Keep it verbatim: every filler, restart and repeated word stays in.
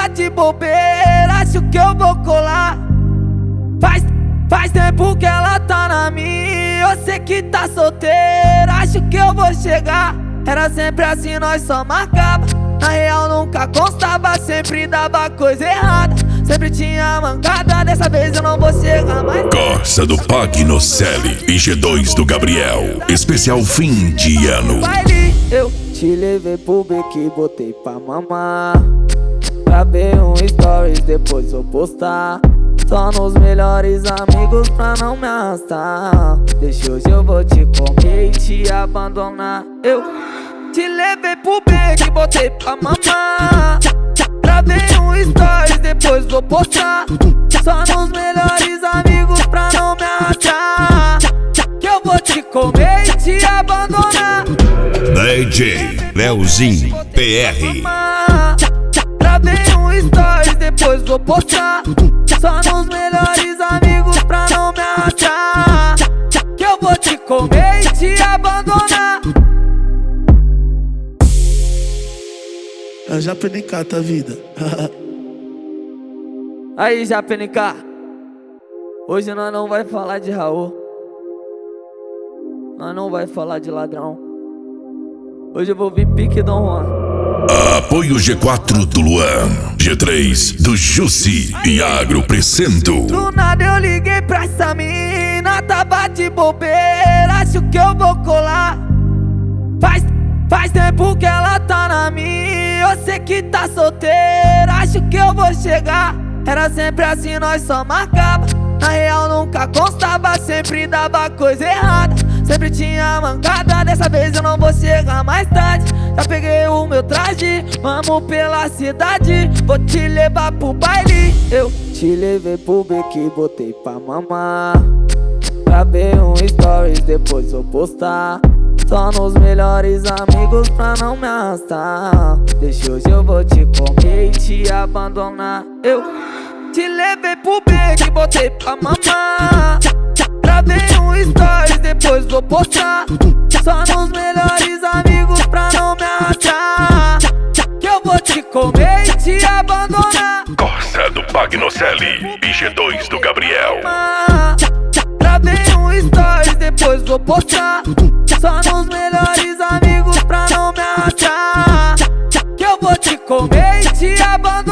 de bobeira, acho que eu vou colar. Faz, faz tempo que ela tá na minha, eu sei que tá solteira, acho que eu vou chegar. Era sempre assim, nós só marcava. Na real nunca constava, sempre dava coisa errada. Sempre tinha mancada, dessa vez eu não vou chegar mais. Corsa do Pagnocelli e G dois do Gabriel, especial fim de ano. Baile, eu te levei pro beco e botei pra mamar. Gravei um stories, depois vou postar. Só nos melhores amigos pra não me arrastar. Deixa hoje eu vou te comer e te abandonar. Eu te levei pro beco e botei pra mamar. Gravei um stories, depois vou postar. Só nos melhores amigos pra não me arrastar. Que eu vou te comer e te abandonar. D J Leozinho P R. Gravei um stories, depois vou postar. Só nos melhores amigos pra não me arrastar. Que eu vou te comer e te abandonar. É já P N K, tá vida. Aí já P N K, hoje nós não vai falar de Raul, nós não vai falar de ladrão. Hoje eu vou vir pique Dom Juan. Apoio G quatro do Luan, G três do Jussi e Agro Precento. Do nada eu liguei pra essa mina, tava de bobeira, acho que eu vou colar. Faz, faz tempo que ela tá na minha, eu sei que tá solteira, acho que eu vou chegar. Era sempre assim, nós só marcava. Na real nunca constava, sempre dava coisa errada. Sempre tinha mancada, dessa vez eu não vou chegar mais tarde. Já peguei o meu traje, vamos pela cidade. Vou te levar pro baile. Eu te levei pro beco e botei pra mamar. Gravei um stories, depois vou postar. Só nos melhores amigos pra não me arrastar. Deixa hoje eu vou te comer e te abandonar. Eu te levei pro beco e botei pra mamar. Gravei um stories, depois vou postar. Só nos melhores amigos pra não me arrastar. Que eu vou te comer e te abandonar. Corsa do Pagnocelli e G dois do Gabriel. Gravei um stories, depois vou postar. Só nos melhores amigos pra não me arrastar. Que eu vou te comer e te abandonar.